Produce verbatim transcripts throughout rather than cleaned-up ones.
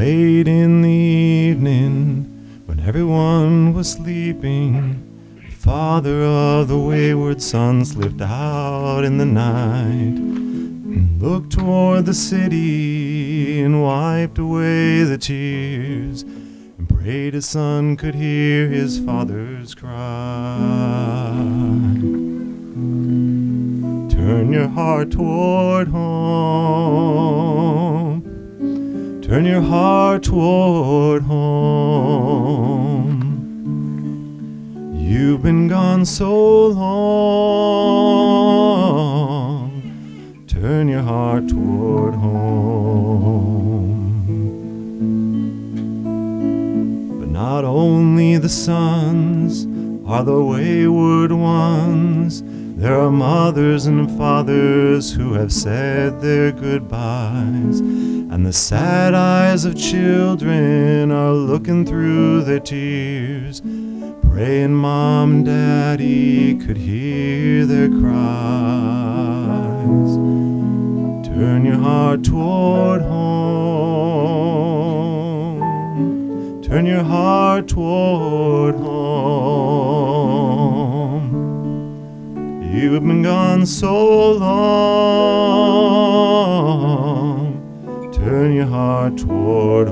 late in the evening, when everyone was sleeping, the father of the wayward son slipped out in the night and looked toward the city and wiped away the tears and prayed his son could hear his father's cry. Turn your heart toward home. Turn your heart toward home. You've been gone so long. Turn your heart toward home. But not only the sons are the wayward ones. There are mothers and fathers who have said their goodbyes, and the sad eyes of children are looking through their tears, praying Mom and Daddy could hear their cries. Turn your heart toward home. Turn your heart toward home. You've been gone so long. Turn your heart toward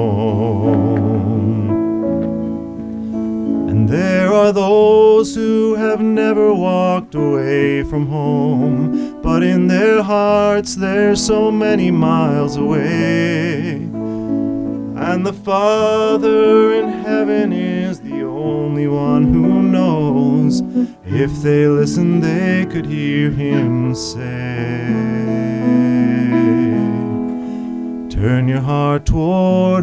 home. And there are those who have never walked away from home, but in their hearts they're so many miles away. And the Father in heaven is the only one who knows. If they listened, they could hear him say, turn your heart toward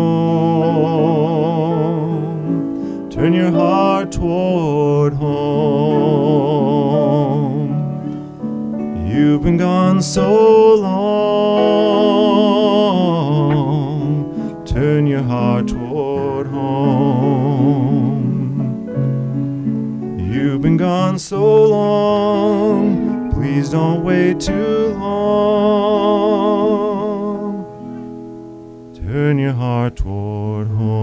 home. Turn your heart toward home. You've been gone so long. Turn your heart toward home. You've been gone so long, please don't wait too long. Turn your heart toward home.